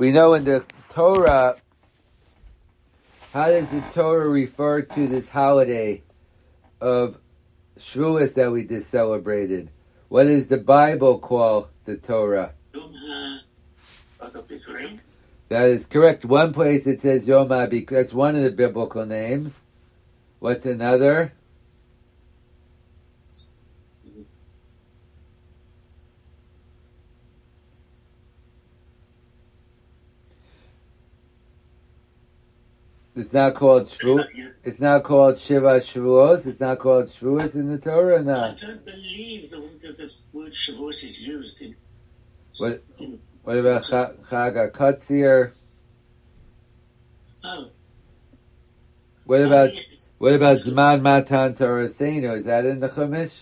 We know in the Torah, how does the Torah refer to this holiday of Shavuos that we just celebrated? What does the Bible call the Torah? That is correct. One place it says Yom HaBikurim. That's one of the biblical names. What's another? It's not called Shavuos. It's not called Shiva Shavuos. It's not called Shavuos in the Torah, or not? I don't believe the word Shavuos is used in. What about Chag HaKotzir? Oh. What about Yes. Zman Matan Toraseinu? Is that in the Chumash?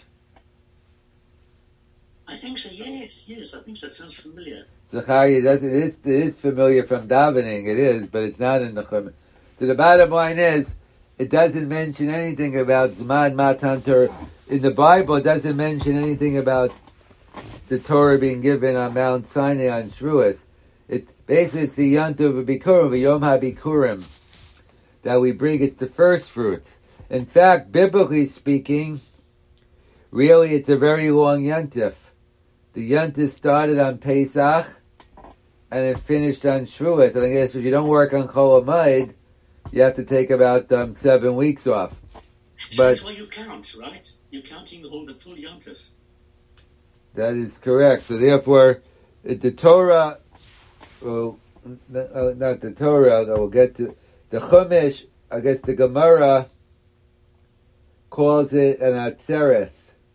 I think so. Yes. I think so. It sounds familiar. Zachariah, it is familiar from davening. It is, but it's not in the Chumash. So the bottom line is, it doesn't mention anything about Zman Matan Torah. In the Bible, it doesn't mention anything about the Torah being given on Mount Sinai on Shavuos. It's the Yontiv Bikurim, Yom HaBikurim, that we bring. It's the first fruits. In fact, biblically speaking, really it's a very long Yontif. The Yontif started on Pesach, and it finished on Shavuos. And I guess if you don't work on Chol HaMoed, you have to take about 7 weeks off. So that's why you count, right? You're counting the full Yontif. That is correct. So therefore, the Torah, well, not the Torah, that we'll get to, the Chumash, I guess the Gemara calls it an Atzeres.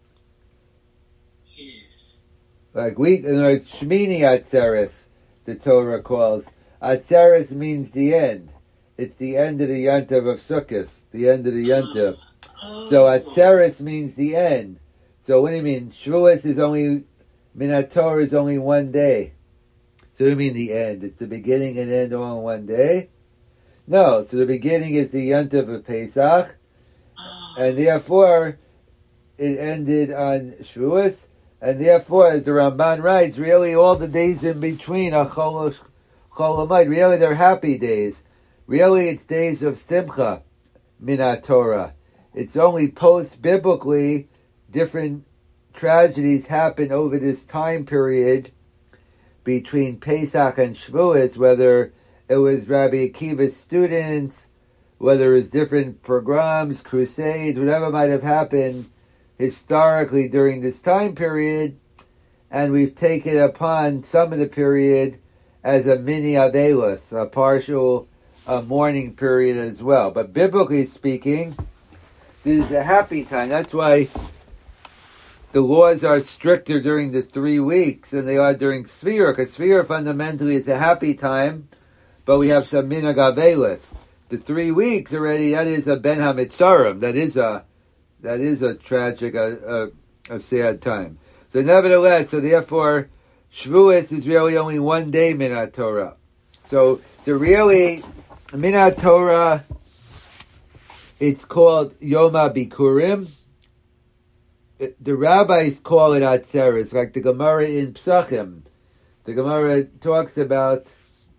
Yes. Like Shmini Atzeres, the Torah calls. Atzeres means the end. It's the end of the Yontiv of Sukkot, the end of the Yontiv. So Atzeres means the end. So what do you mean? Shavuos is only, Minat Torah is only one day. So what do you mean the end? It's the beginning and end all in one day? No, so the beginning is the Yontiv of Pesach, and therefore it ended on Shavuos, and therefore, as the Ramban writes, really all the days in between are Chol HaMoed. Really they're happy days. Really it's days of Simcha, Minat Torah. It's only post-biblically different tragedies happen over this time period between Pesach and Shavuos, whether it was Rabbi Akiva's students, whether it was different pogroms, crusades, whatever might have happened historically during this time period, and we've taken upon some of the period as a mini Avelos, a partial mourning period as well. But biblically speaking, this is a happy time. That's why the laws are stricter during the 3 weeks than they are during Sfira, because Sfira fundamentally is a happy time, but we have some minhag avelos. The 3 weeks already, that is a ben hamitzarim. That is a tragic, a sad time. So nevertheless, therefore, Shavuos is really only one day Minat Torah. So really, Minat Torah, it's called Yom HaBikurim. The rabbis call it Atzeres, like the Gemara in Psachim. The Gemara talks about,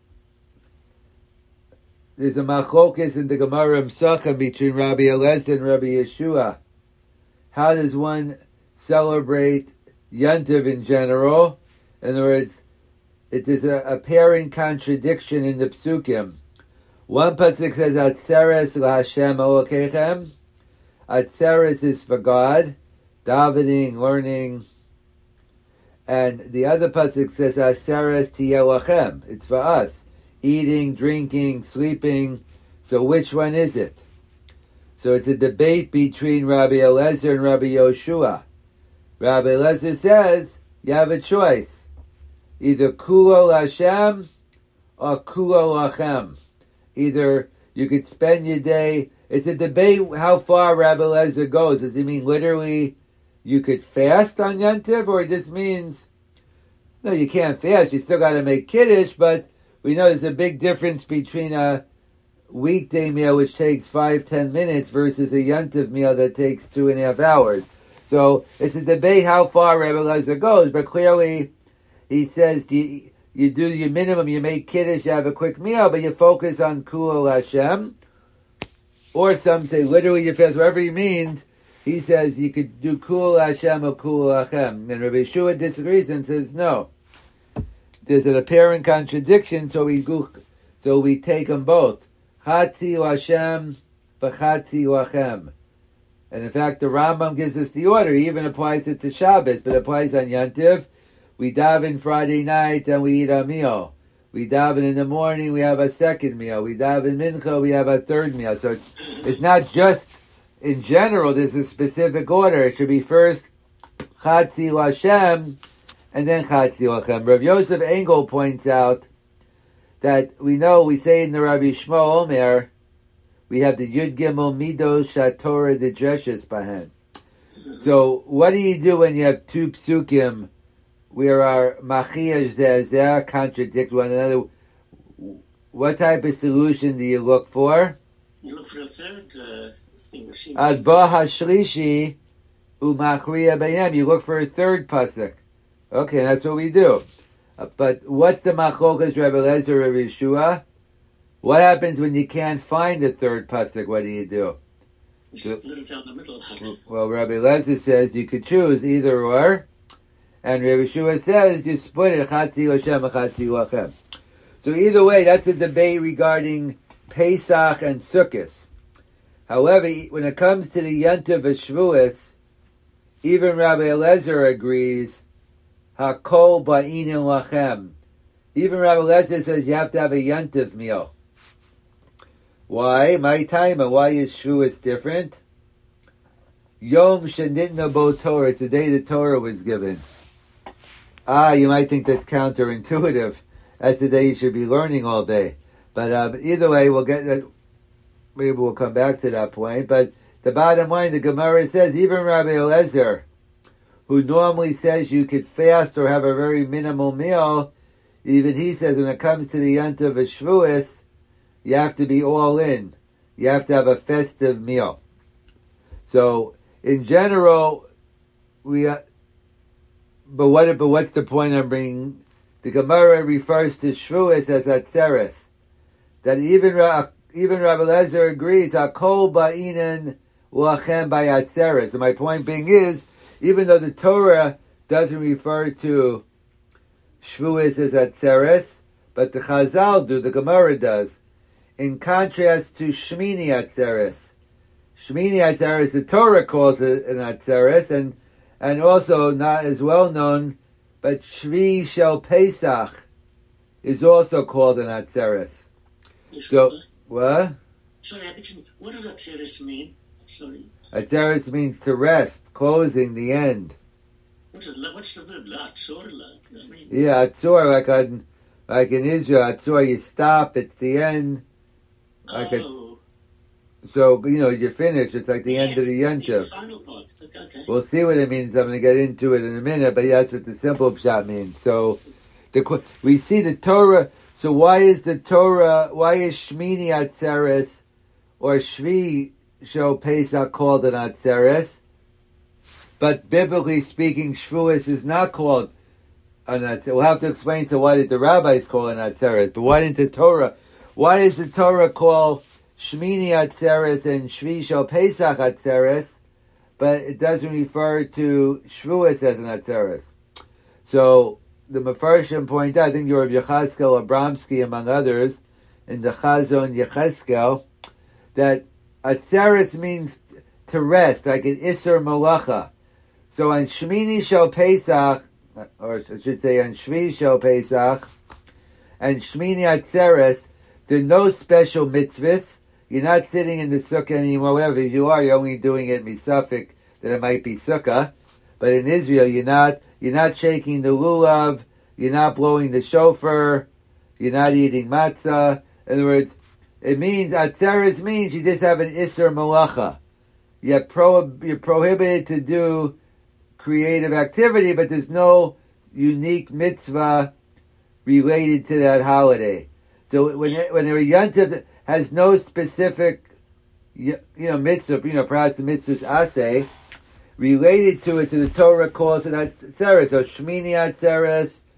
there's a machlokes in the Gemara in Psachim between Rabbi Eliezer and Rabbi Yeshua. How does one celebrate Yontiv in general? In other words, it is a apparent contradiction in the Psukim. One pasuk says, Atzeres LaHashem Elokeichem. Atzeres is for God, davening, learning. And the other pasuk says, Atzeres Tiyeh Lachem. It's for us, eating, drinking, sleeping. So which one is it? So it's a debate between Rabbi Eliezer and Rabbi Yoshua. Rabbi Eliezer says, you have a choice. Either Kulo Hashem or Kulo Lachem. Either you could spend your day, it's a debate how far Rabbi Eliezer goes. Does he mean literally you could fast on Yontiv, or it just means, no, you can't fast, you still got to make Kiddush, but we know there's a big difference between a weekday meal which takes 5-10 minutes versus a Yontiv meal that takes 2.5 hours. So it's a debate how far Rabbi Eliezer goes, but clearly he says you you do your minimum, you make Kiddush, you have a quick meal, but you focus on Kul Hashem. Or some say literally you fast, whatever he means. He says you could do Kul Hashem or Kul Hashem. And Rabbi Yeshua disagrees and says no. There's an apparent contradiction, so we take them both. Chatzi Hashem, v'chatzi Hashem. And in fact, the Rambam gives us the order. He even applies it to Shabbos, but it applies on Yantiv. We daven Friday night and we eat a meal. We daven in the morning, we have a second meal. We daven mincha, we have a third meal. So it's not just in general, there's a specific order. It should be first Chatzi Hashem and then Chatzi Hashem. Rav Yosef Engel points out that we say in the Rabbi Shmuel Omer, we have the Yud Gimel Midos Shatorah the Dreshes Bahen. So what do you do when you have two psukim where our Machiyash Zezer contradict one another? What type of solution do you look for? You look for a third thing. Adba Hashlishi Umachriya Bayem. You look for a third pasuk. Okay, that's what we do. But what's the Machokas Rebbe Lezer Rebbe Yeshua? What happens when you can't find a third pasuk? What do you do? You split it down the middle. Well, Rabbi Lezer says you could choose either or, and Rabbi Yeshua says you split it Chatzi Hashem and Chatzi Hashem. So either way, that's a debate regarding Pesach and Sukkot. However, when it comes to the Yontif Shavuos, even Rabbi Eliezer agrees Hakol Ba'inin Lachem. Even Rabbi Eliezer says you have to have a Yontif meal. Why? My time, and why is Shavuos different? Yom Shenitna Bo Torah. It's the day the Torah was given. You might think that's counterintuitive. That's the day you should be learning all day. But either way, we'll get that. Maybe we'll come back to that point. But the bottom line, the Gemara says, even Rabbi Eliezer, who normally says you could fast or have a very minimal meal, even he says when it comes to the Yontif Shavuos, you have to be all in. You have to have a festive meal. So, in general, but what's the point I'm bringing? The Gemara refers to Shavuos as Atzeres. That even Rabbi Eliezer agrees, Hakol Ba'inen Lachem by Atzeres. And my point being is, even though the Torah doesn't refer to Shavuos as Atzeres, but the Chazal do, the Gemara does. In contrast to Shmini Atzeres. Shmini Atzeres, the Torah calls it an Atzeres, and also not as well known, but Shvi Shel Pesach is also called an Atzeres. So, what? Sorry, what does Atzeres mean? Sorry. Atzeres means to rest, closing, the end. What's the verb? Atzor? Yeah, Atzor, like in Israel, Atzor, you stop, it's the end. So, you're finished. It's like the end of the Yontif. Final part. Okay. We'll see what it means. I'm going to get into it in a minute, but that's what the simple pshat means. So, we see the Torah. So why is Shmini Atzeres or Shvi Shel Pesach called an Atzeres? But biblically speaking, Shavuos is not called an Atzeres. We'll have to explain, so why did the rabbis call it an Atzeres? But why does the Torah call Shmini Atzeres and Shvi Shel Pesach Atzeres, but it doesn't refer to Shavuos as an Atzeres? So, the Mefarshim point out, I think you're Yecheskel Abramsky, among others, in the Chazon Yecheskel, that Atzeres means to rest, like an Isser Malacha. So on Shmini Shel Pesach, or I should say on Shvi Shel Pesach, and Shmini Atzeres, there are no special mitzvahs. You're not sitting in the sukkah anymore. Whatever you are, you're only doing it misafik that it might be sukkah. But in Israel, you're not shaking the lulav, you're not blowing the shofar, you're not eating matzah. In other words, it means, Atzeres means you just have an Isser Malacha. You're prohibited to do creative activity, but there's no unique mitzvah related to that holiday. So when there are Yontif has no specific, mitzvah, perhaps the mitzvah's aseh, related to it, so the Torah calls it Atzeres. So Shmini Atzeres,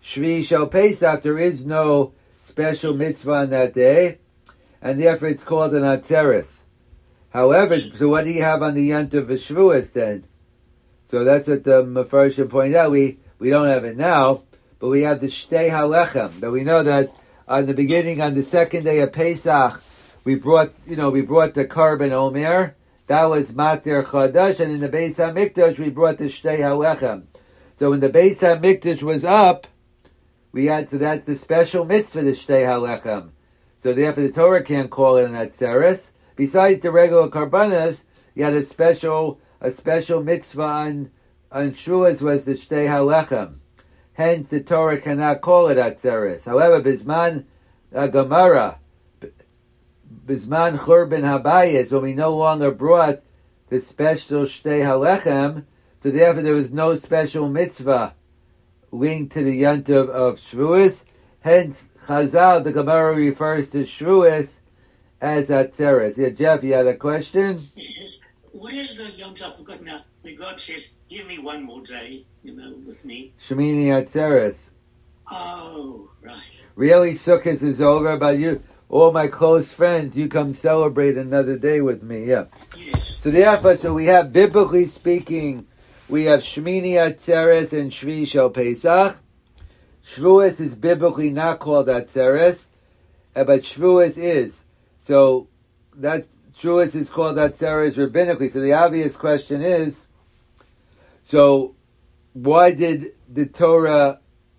Shvi Shel Pesach, there is no special mitzvah on that day, and therefore it's called an Atzeres. However, so what do you have on the Yontif Shavuos then? So that's what the Mefarshim pointed out. We don't have it now, but we have the Shtei HaLechem. That we know that on the beginning, on the second day of Pesach, we brought the Karban Omer. That was Matir Chadash, and in the Beis HaMikdash we brought the Shtei HaLechem. So when the Beis HaMikdash was up, so that's the special mitzvah, the Shtei HaLechem. So therefore the Torah can't call it an Atzeres. Besides the regular Karbanas, you had a special mitzvah on Shavuos was the Shtei HaLechem. Hence the Torah cannot call it Atzeres. However, Bisman Gemara, Bisman Churban Habayis, when we no longer brought the special Shtei HaLechem, so therefore there was no special mitzvah linked to the Yontif of Shavuos. Hence Chazal, the Gemara refers to Shavuos as Atzeres. Yeah, Jeff, you had a question? Yes. What is the Yom Tov? I've forgotten now. Where God says, "Give me one more day," with me. Shemini Atzeres. Oh, right. Really, Sukkot is over, but you, all my close friends, you come celebrate another day with me. Yeah. Yes. So therefore, we have, biblically speaking, we have Shemini Atzeres and Shvi Shel Pesach. Shavuos is biblically not called Atzeres, but Shavuos is. So Shavuos is called Atzeres rabbinically. So the obvious question is, so why did the Torah,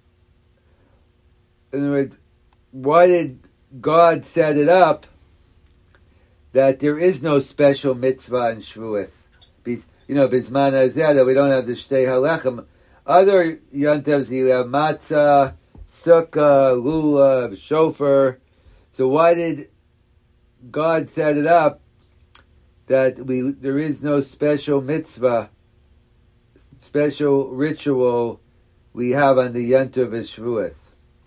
in other words, why did God set it up that there is no special mitzvah in Shavuos? Bisman Hazeh, that we don't have the Shtei HaLechem. Other Yontivs, you have matzah, sukkah, lulav, shofar. So why did God set it up that there is no special mitzvah, special ritual we have on the Yontif of Shavuos?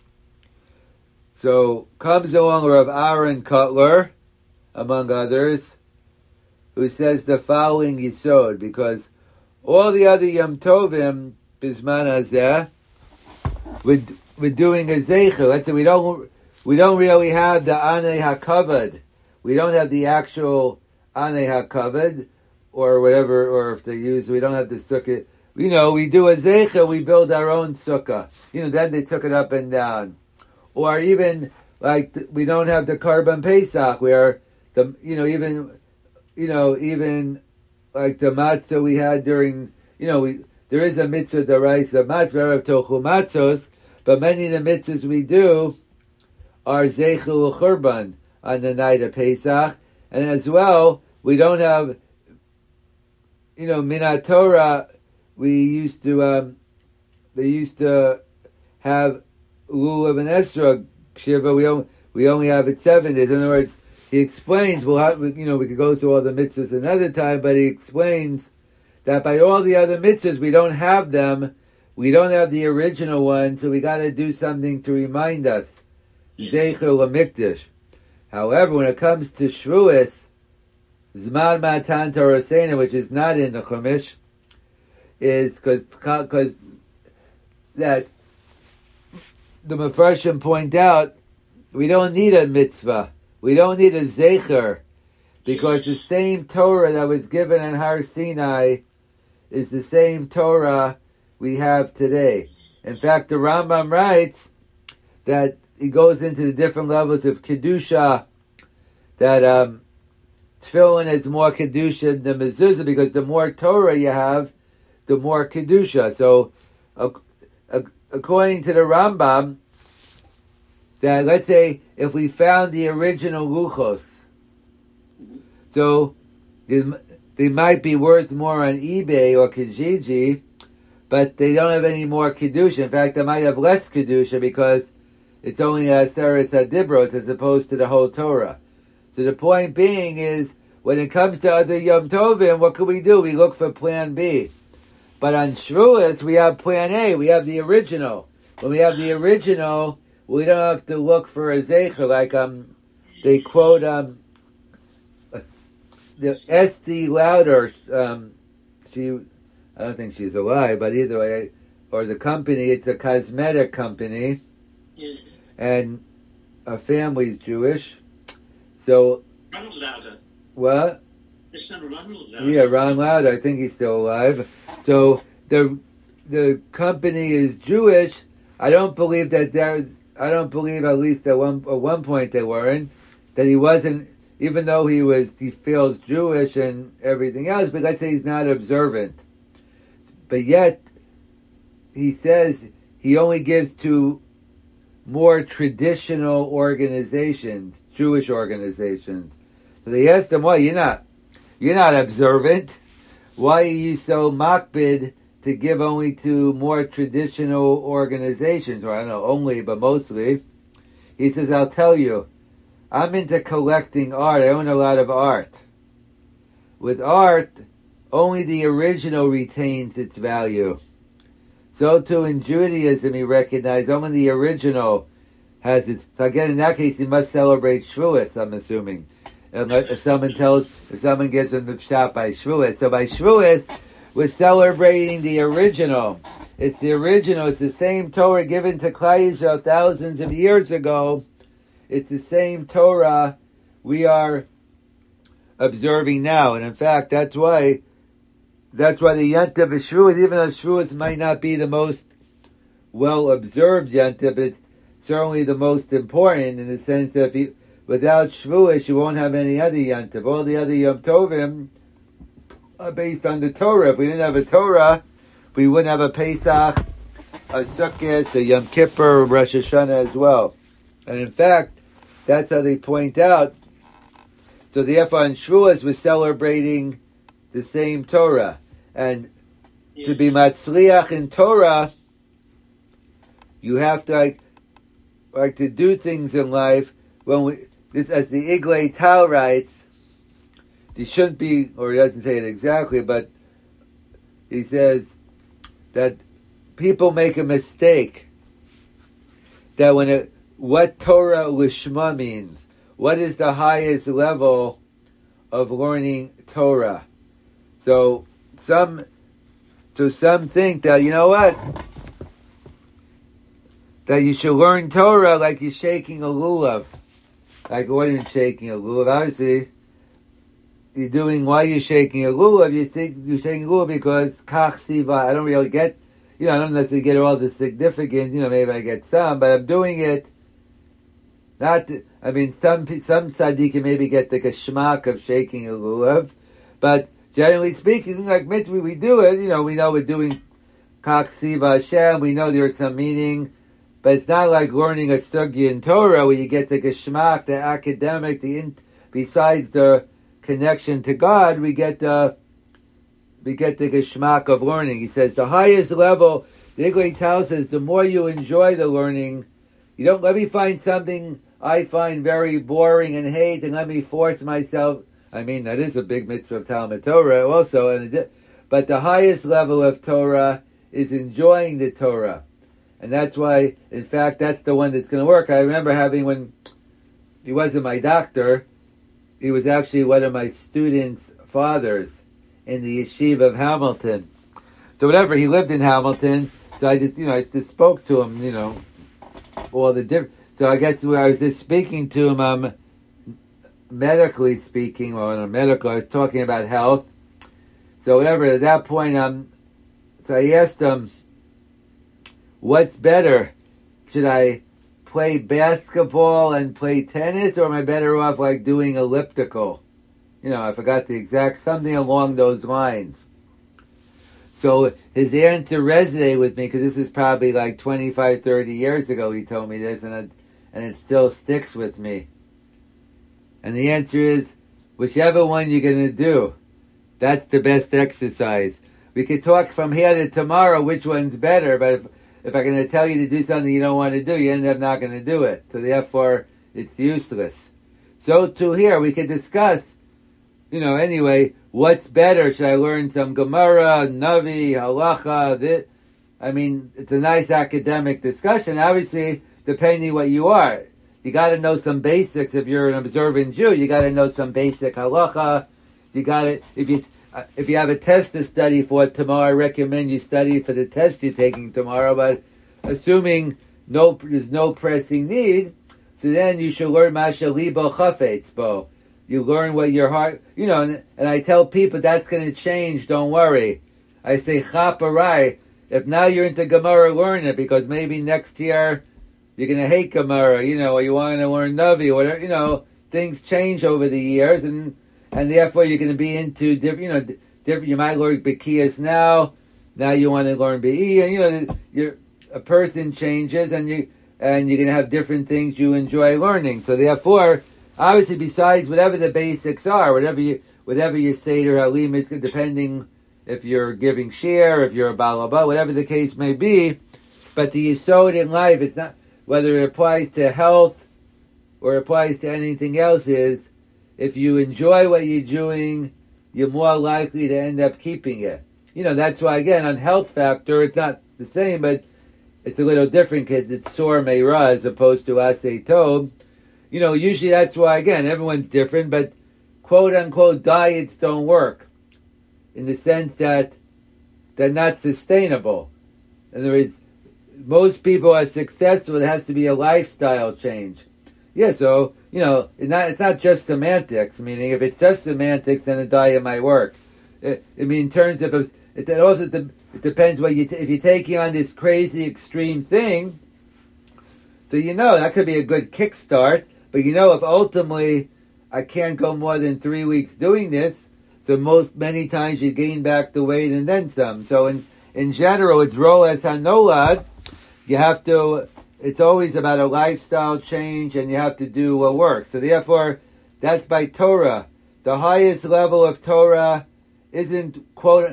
So comes along Rav Aaron Kotler, among others, who says the following yisod, because all the other Yom Tovim, Bisman Hazeh, we're doing a zeicher. Let's say we don't really have the Anei HaKavod. We don't have the actual Anei HaKavod, or whatever, or if they use, we don't have the sukkah. We do a zeicher, we build our own sukkah. Then they took it up and down. Or even, we don't have the Karban Pesach, where even like the matzah we had during, there is a mitzvah d'oraisa matzah of tochu matzos, but many of the mitzvahs we do are zeichel churban on the night of Pesach, and as well we don't have, Minat Torah. We used to, they used to have lulav and esrog shiva. We only have it 7 days. In other words, he explains, we could go through all the mitzvahs another time, but he explains that by all the other mitzvahs, we don't have them. We don't have the original one, so we got to do something to remind us. Zecher L'Mikdash. However, when it comes to Shavuos, Zman Matan Torah Seina, which is not in the Chumash, is because that the Mefarshim point out, we don't need a mitzvah. We don't need a zecher, because the same Torah that was given in Har Sinai is the same Torah we have today. In fact, the Rambam writes that he goes into the different levels of Kedusha, that Tefillin is more Kedusha than Mezuzah, because the more Torah you have, the more Kedusha. So, according to the Rambam, that let's say if we found the original luchos, so they might be worth more on eBay or Kijiji, but they don't have any more kedusha. In fact, they might have less kedusha because it's only a Aseret HaDibros as opposed to the whole Torah. So the point being is, when it comes to other Yom Tovim, what can we do? We look for Plan B. But on Shavuos, we have Plan A. We have the original. When we have the original, we don't have to look for a zecher, like they quote the Estee Lauder. I don't think she's alive, but either way, or the company, it's a cosmetic company, Yes. and a family's Jewish. So, Ronald Lauder. what? His son Ronald Lauder. Yeah, Ron Lauder. I think he's still alive. So the company is Jewish. I don't believe that I don't believe, at least at one point they weren't, that he wasn't. Even though he feels Jewish and everything else, but let's say he's not observant. But yet, he says he only gives to more traditional organizations, Jewish organizations. So they asked him, why you're not observant. Why are you so makbid to give only to more traditional organizations? Or I don't know, only, but mostly. He says, I'll tell you, I'm into collecting art. I own a lot of art. With art, only the original retains its value. So too in Judaism, he recognized only the original has its. So again, in that case, he must celebrate Shavuos, I'm assuming. If someone gives him the shot by Shavuos. So by Shavuos, we're celebrating the original. It's the original. It's the same Torah given to Klal Yisrael thousands of years ago. It's the same Torah we are observing now. And in fact, that's why the Yontif of Shavuos, even though Shavuos might not be the most well-observed Yontif, but it's certainly the most important in the sense that without Shavuos, you won't have any other Yontif. All the other Yom Tovim are based on the Torah. If we didn't have a Torah, we wouldn't have a Pesach, a Sukkot, a Yom Kippur, a Rosh Hashanah as well. And in fact, that's how they point out. So therefore, on Shavuos, we're celebrating the same Torah. And to be matzliach in Torah, you have to like to do things in life. As the Iglay Tal writes, there shouldn't be, or he doesn't say it exactly, but he says that people make a mistake that what Torah Lishma means. What is the highest level of learning Torah? So some think that, you know what? That you should learn Torah like you're shaking a lulav. Like what are you shaking a lulav? Obviously, why you're shaking a lulav, you're shaking a lulav because kach siva. I don't really get, I don't necessarily get all the significance, maybe I get some, but I'm doing it some tzaddikim maybe get the geschmack of shaking a lulav, but generally speaking, like mitzvah, we do it. We know we're doing kach siva Hashem. We know there's some meaning, but it's not like learning a sugya in Torah where you get the geschmack, the academic, besides the connection to God, we get the geschmack of learning. He says the highest level. The Iglay Tal says the more you enjoy the learning, you don't let me find something I find very boring and hate, and let me force myself. That is a big mitzvah of Talmud Torah also. But the highest level of Torah is enjoying the Torah. And that's why, in fact, that's the one that's going to work. I remember when he wasn't my doctor, he was actually one of my students' fathers in the yeshiva of Hamilton. So whatever, he lived in Hamilton, so I just spoke to him, all the different. So I guess when I was just speaking to him, medically speaking, or not medical, I was talking about health. So whatever, at that point, so I asked him, what's better? Should I play basketball and play tennis, or am I better off like doing elliptical? I forgot the exact, something along those lines. So his answer resonated with me, because this is probably like 25, 30 years ago he told me this, and it still sticks with me. And the answer is, whichever one you're going to do, that's the best exercise. We could talk from here to tomorrow which one's better, but if I'm going to tell you to do something you don't want to do, you end up not going to do it. So therefore, it's useless. So too here, we could discuss, anyway, what's better? Should I learn some Gemara, Navi, Halacha? It's a nice academic discussion. Obviously, depending what you are. You got to know some basics. If you're an observant Jew, you got to know some basic halacha. if you have a test to study for tomorrow, I recommend you study for the test you're taking tomorrow. But assuming there's no pressing need, so then you should learn Masha Libo Chafetz Bo. You learn what your heart, and I tell people that's going to change. Don't worry. I say Chaparai. If now you're into Gemara, learn it, because maybe next year you're going to hate Gemara, or you want to learn Navi, or whatever. Things change over the years, and therefore you're going to be into different. You might learn Bekias now. Now you want to learn Be'i, and a person changes, and you're going to have different things you enjoy learning. So therefore, obviously, besides whatever the basics are, whatever you say to Halim, depending if you're giving share, if you're a balaba, whatever the case may be, but the yesod in life, it's not whether it applies to health or applies to anything else, is if you enjoy what you're doing, you're more likely to end up keeping it. That's why, again, on health factor, it's not the same, but it's a little different because it's sor meira as opposed to asay tov. Usually that's why, again, everyone's different, but quote-unquote diets don't work in the sense that they're not sustainable. In other words, most people are successful. It has to be a lifestyle change. Yeah, so, it's not just semantics, meaning if it's just semantics, then a diet might work. In terms of, it depends if you're taking on this crazy extreme thing, so that could be a good kickstart, but if ultimately I can't go more than 3 weeks doing this, so many times you gain back the weight and then some. So in general, it's ro'es hanolad. You have to, it's always about a lifestyle change, and you have to do what works. So therefore, that's by Torah. The highest level of Torah isn't not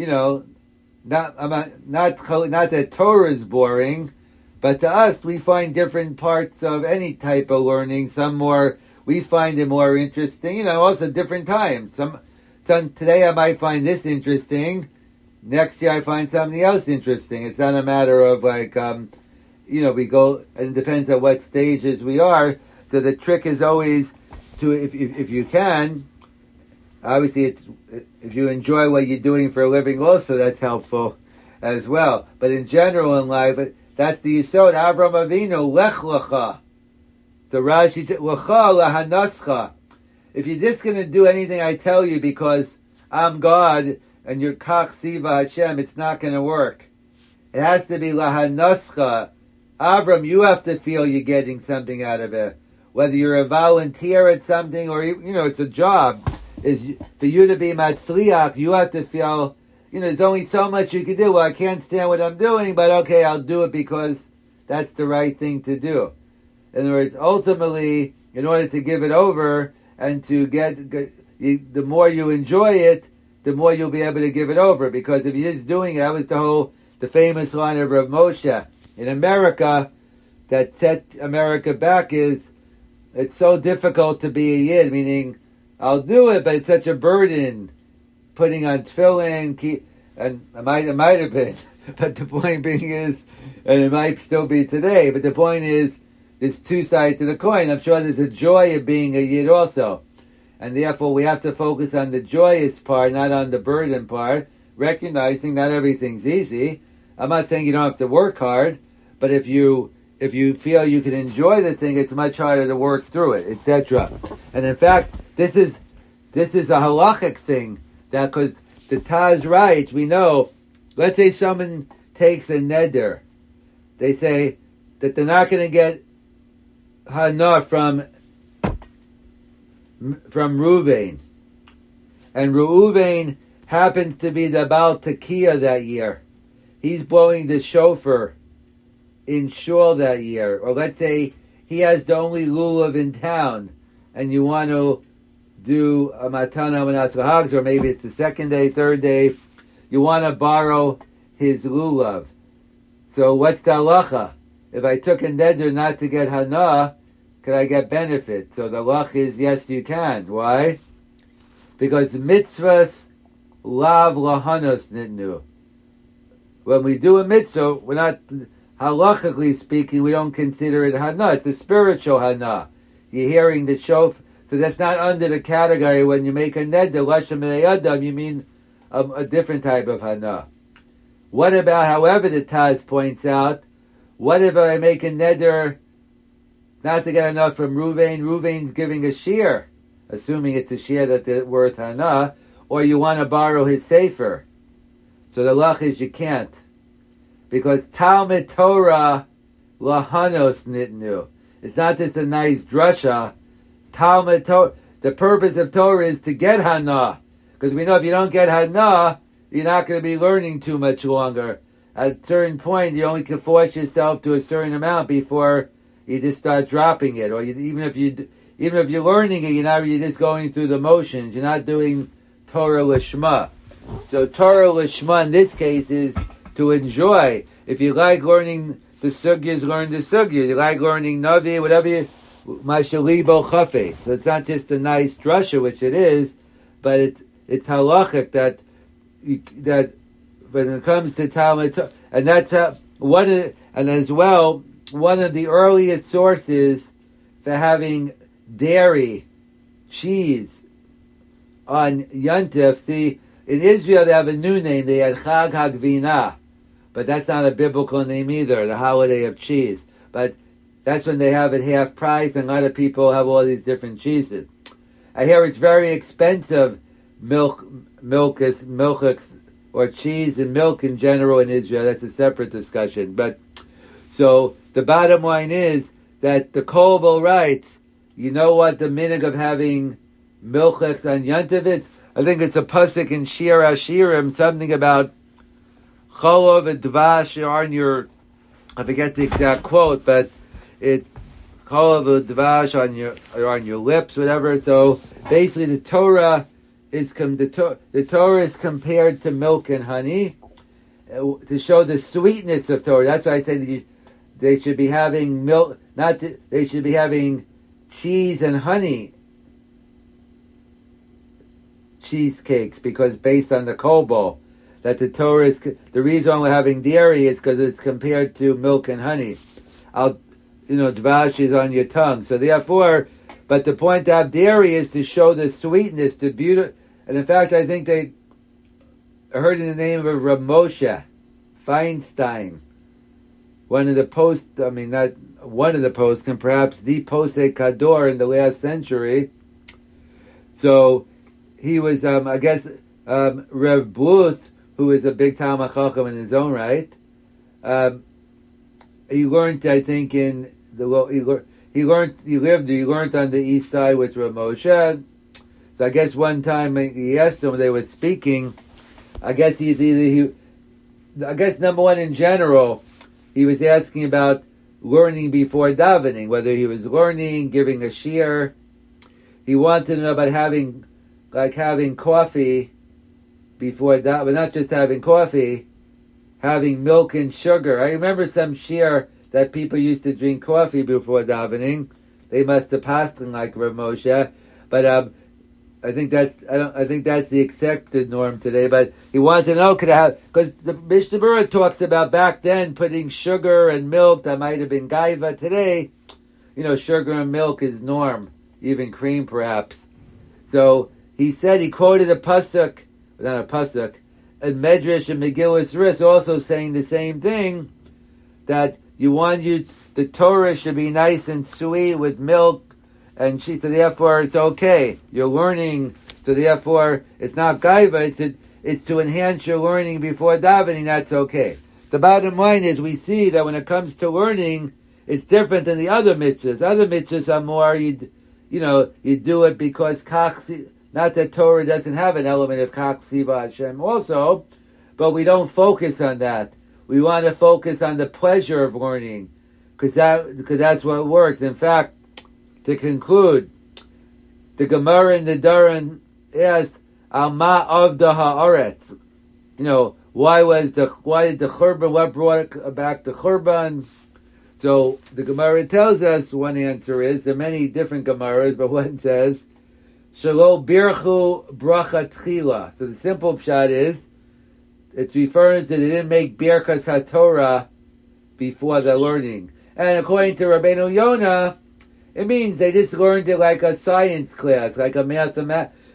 that Torah is boring, but to us, we find different parts of any type of learning. We find it more interesting, also different times. Today I might find this interesting. Next year I find something else interesting. It's not a matter of we go, and it depends on what stages we are. So the trick is always to, if you can, obviously if you enjoy what you're doing for a living also, that's helpful as well. But in general in life, that's the yisod. Avram Avinu, lech lecha. So Rashi, lecha lahanascha. If you're just going to do anything I tell you because I'm God and you're kach siva Hashem, it's not going to work. It has to be lahanascha. Avram, you have to feel you're getting something out of it. Whether you're a volunteer at something or, it's a job. For you to be matzliach, you have to feel, there's only so much you can do. Well, I can't stand what I'm doing, but okay, I'll do it because that's the right thing to do. In other words, ultimately, in order to give it over and to the more you enjoy it, the more you'll be able to give it over. Because if you're just doing it, that was the famous line of Rav Moshe in America that set America back is, it's so difficult to be a yid, meaning I'll do it, but it's such a burden putting on tefillin, and it might have been, but the point being is, and it might still be today, but the point is, there's two sides to the coin. I'm sure there's a joy of being a yid also. And therefore we have to focus on the joyous part, not on the burden part, recognizing not everything's easy. I'm not saying you don't have to work hard, but if you feel you can enjoy the thing, it's much harder to work through it, etc. And in fact, this is a halachic thing, that because the Taz writes, we know, let's say someone takes a neder, they say that they're not going to get hana from Reuven, and Reuven happens to be the Baal Tekiah that year. He's blowing the shofar in shul that year. Or let's say he has the only lulav in town, and you want to do a matana manas v'hags, or maybe it's the second day, third day, you want to borrow his lulav. So what's the halacha? If I took a neder not to get hana, could I get benefit? So the halacha is yes, you can. Why? Because mitzvahs lav lahanos nitnu. When we do a mitzvah, we're not, halachically speaking, we don't consider it hana. It's a spiritual hana. You're hearing the shofar. So that's not under the category when you make a neder, l'shem adam, you mean a different type of hana. What about, however, the Taz points out, what if I make a neder not to get enough from Ruvain? Ruvain's giving a shear, assuming it's a shear that they're worth hana, or you want to borrow his sefer. So the lach is you can't. Because Talmud Torah lahanos nitnu. It's not just a nice drasha. Talmud Torah, the purpose of Torah is to get hana. Because we know if you don't get hana, you're not going to be learning too much longer. At a certain point, you only can force yourself to a certain amount before you just start dropping it. Or even if you're learning it, you're just going through the motions. You're not doing Torah Lishma. So Torah Lishma in this case is to enjoy. If you like learning the sugyas, learn the sugyas. You like learning Navi, whatever you, Mashalibo Chafetz. So it's not just a nice drasha, which it is, but it's halachic that when it comes to Talmud, and that's and as well, one of the earliest sources for having dairy, cheese on Yontif. See, in Israel they have a new name. They had Chag Hagvina, but that's not a biblical name either, the holiday of cheese. But that's when they have it half price, and a lot of people have all these different cheeses. I hear it's very expensive, milk, or cheese and milk in general in Israel. That's a separate discussion. But so the bottom line is that the Kolbo writes, you know what the minhag of having milcheks on Yontiv? I think it's a pasuk in Shir Hashirim, something about cholov and dvash on your, I forget the exact quote, but it's cholov and dvash on your lips, whatever. So basically the Torah is the Torah is compared to milk and honey to show the sweetness of Torah. That's why I say they should be having milk, they should be having cheese and honey cheesecakes, because based on the Kolbo, that the Torah is, the reason we're having dairy is because it's compared to milk and honey. Dvash is on your tongue. So therefore, but the point to have dairy is to show the sweetness, the beauty. And in fact, I think they heard in the name of Rav Moshe Feinstein, one of the and perhaps the Posei Kador in the last century. So he was, Rev Bluth, who is a big Talmid Chacham in his own right. He learned, I think, he learned on the east side with Rav Moshe. So I guess one time he asked him, they were speaking, I guess number one in general, he was asking about learning before davening, whether he was learning, giving a shiur. He wanted to know about having coffee before davening, but not just having coffee, having milk and sugar. I remember some shiur that people used to drink coffee before davening. They must have passed like Rav Moshe, but I think that's the accepted norm today. But he wanted to know, could I have, because the Mishnah Berurah talks about back then putting sugar and milk, that might have been gaiva. Today, sugar and milk is norm, even cream perhaps. So he said, he quoted a pasuk, not a pasuk, and Medrash and Megillas Ris also saying the same thing, that the Torah should be nice and sweet with milk. And so therefore it's okay. You're learning, so therefore it's not gaiva, it's to enhance your learning before davening, that's okay. The bottom line is we see that when it comes to learning, it's different than the other mitzvahs. Other mitzvahs are more, you do it because not that Torah doesn't have an element of Kaksiva Hashem also, but we don't focus on that. We want to focus on the pleasure of learning, because that's what works. In fact, to conclude, the Gemara in the Duran asked, "Alma of the Haaretz." Why did the Churban? What brought back the Churban? So the Gemara tells us one answer is, there are many different Gemaras, but one says, "Shelo birchu bracha tchila." So the simple pshat is, it's referring to they didn't make birkas haTorah before the learning, and according to Rabbeinu Yonah, it means they just learned it like a science class, like a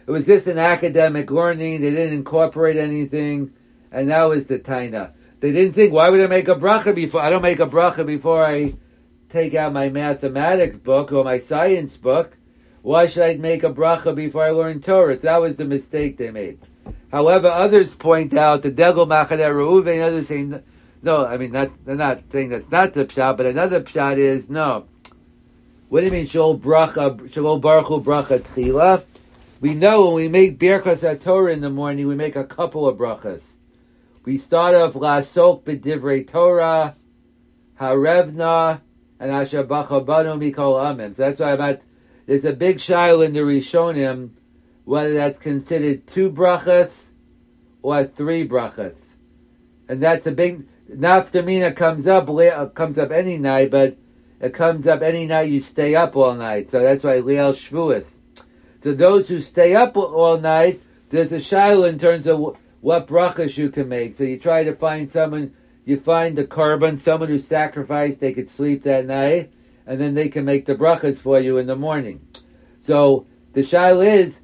It was just an academic learning. They didn't incorporate anything, and that was the taina. They didn't think, why would I make a bracha before? I don't make a bracha before I take out my mathematics book or my science book. Why should I make a bracha before I learn Torah? So that was the mistake they made. However, others point out the Degel Machaneh Reuven, others say, no, I mean, they're not saying that's not the pshat, but another pshat is, no. What do you mean, Shalom Baruch Hu Bracha Tchila? We know when we make Birkas HaTorah in the morning, we make a couple of brachas. We start off La'asok B'divrei Torah, Harevna, and Asher Bacha Banu Mikol Amim. So that's why there's a big shail in the Rishonim, whether that's considered 2 brachas or 3 brachas. And that's a big, naftamina comes up any night, but it comes up any night you stay up all night. So that's why Leil Shvuas. So those who stay up all night, there's a shaila in terms of what brachas you can make. So you try to find someone, you find the korban, someone who sacrificed, they could sleep that night, and then they can make the brachas for you in the morning. So the shaila is,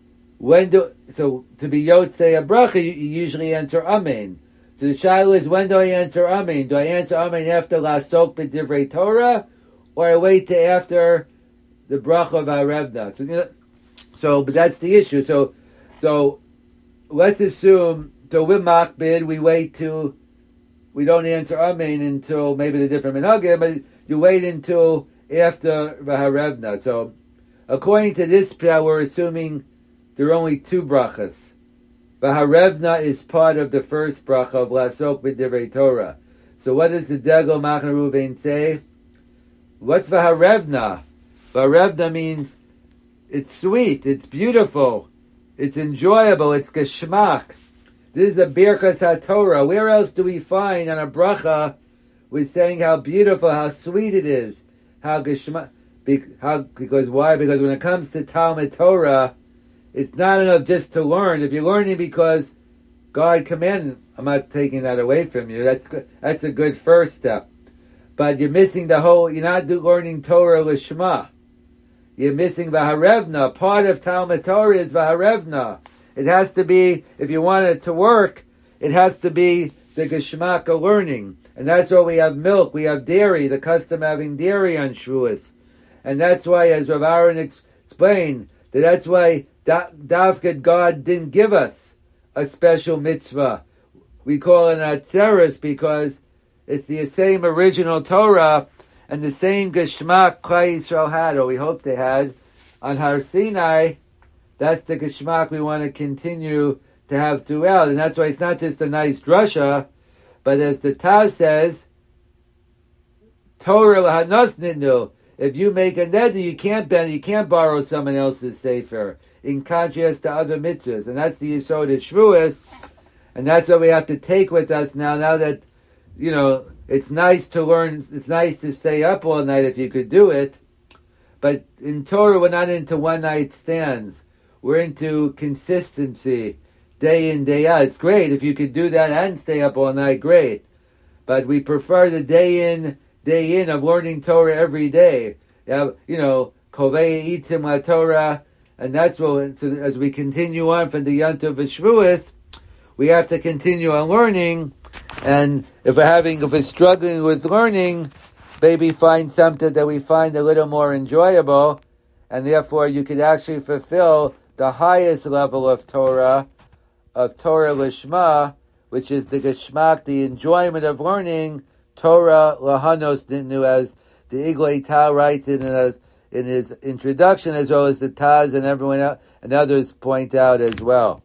to be yotzei a bracha, you usually answer amen. So the shaila is, when do I answer amen? Do I answer amen after La'asok B'divrei Torah, or I wait to after the bracha of Harevna? But that's the issue. So let's assume, so we're makbid, we don't answer amen until maybe the different minhagim, but you wait until after Harevna. So according to this pshat, we're assuming there are only 2 brachas. Harevna is part of the first bracha of La'asok B'divrei Torah. So what does the Degel Machaneh Reuven say? What's Harevna? Harevna means it's sweet, it's beautiful, it's enjoyable, it's geschmack. This is a Birkas HaTorah. Where else do we find on a bracha with saying how beautiful, how sweet it is, how geschmack? Because why? Because when it comes to Talmud Torah, it's not enough just to learn. If you're learning because God commanded, I'm not taking that away from you. That's good. That's a good first step. But you're missing you're not learning Torah Lishma. You're missing Vaharevna. Part of Talmud Torah is Vaharevna. It has to be, if you want it to work, it has to be the Geshmak of learning. And that's why we have milk, we have dairy, the custom of having dairy on Shavuos. And that's why, as Rav Aaron explained, that's why Davkad God didn't give us a special mitzvah. We call it Atzeres because it's the same original Torah and the same Geshmak Klal Yisrael had, or we hope they had, on Har Sinai. That's the Geshmak we want to continue to have throughout. And that's why it's not just a nice drasha, but as the Taz says, Torah l'hanos nidnu. If you make a neder, you can't borrow someone else's sefer, in contrast to other mitzvahs. And that's the Yisod of Shavuos. And that's what we have to take with us now that, it's nice to learn, it's nice to stay up all night if you could do it. But in Torah, we're not into one-night stands. We're into consistency, day in, day out. It's great. If you could do that and stay up all night, great. But we prefer the day in of learning Torah every day. Kovei Itim La Torah. And that's what, so as we continue on from the Yontiv Shavuos, we have to continue on learning. And if we're struggling with learning, maybe find something that we find a little more enjoyable, and therefore you could actually fulfill the highest level of Torah Lishma, which is the Geshmak, the enjoyment of learning Torah Lahanos Nidnu, as the Iglei Tal writes in his introduction, as well as the Taz and everyone else, and others point out as well.